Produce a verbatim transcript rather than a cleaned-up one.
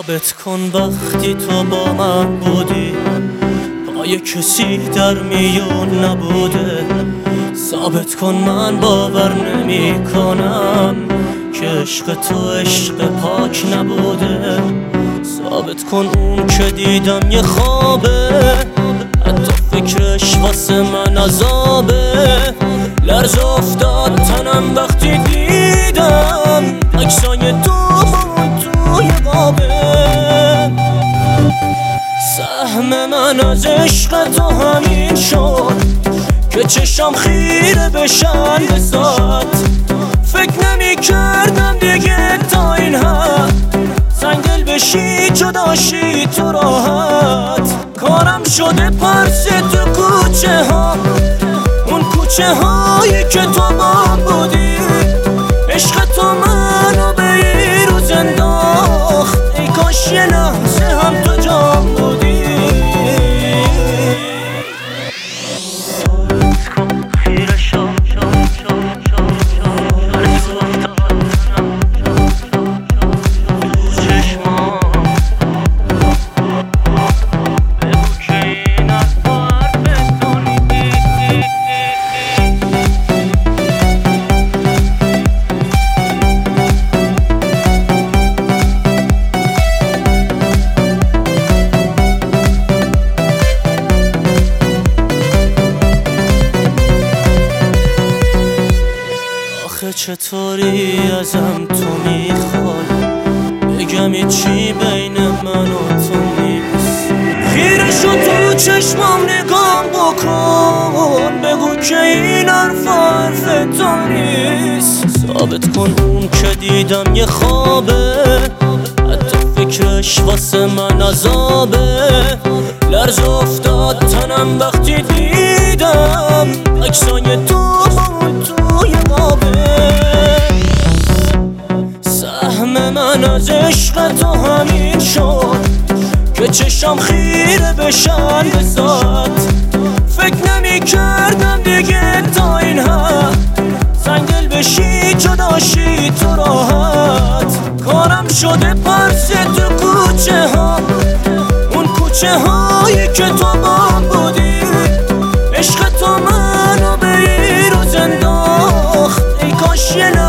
ثابت کن وقتی تو با من بودی پای کسی در میون نبوده. ثابت کن من باور نمی کنم که عشق تو عشق پاک نبوده. ثابت کن اون که دیدم یه خوابه، حتی فکرش واسه من عذابه. لرز افتاد تنم وقتی دیدم عکسای تو اون توی قابه. سهم من از عشق تو همین شد که چشم خیره بشن به ذات. فکر نمی کردم دیگه تا این حد سنگدل بشی جداشی تو راحت. کارم شده پرسه تو کوچه ها، اون کوچه هایی که تو با بودی. عشق تو منو به این روز انداخت، ای کاش یه لحظه هم تو جام بودی. چطوری ازم تو میخوای بگم چی بین من و تو نیست؟ خیره شو تو چشمام نگام بکن، بگو که این حرف حرف تو نیست. ثابت کن اون که دیدم یه خوابه، حتی فکرش واسه من عذابه. لرز افتاد تنم وقتی دیدم عکسای تو اون توی قابه. سهم من از عشق تو همین شد که چشم خیره بشن به ذات. فکر نمی کردم دیگه تا این حد سنگدل بشی جداشی تو راحت. کارم شده پرسه تو کوچه ها، اون کوچه هایی که تو با بودی. عشق تو منو به این روز انداخت، ای کاش یه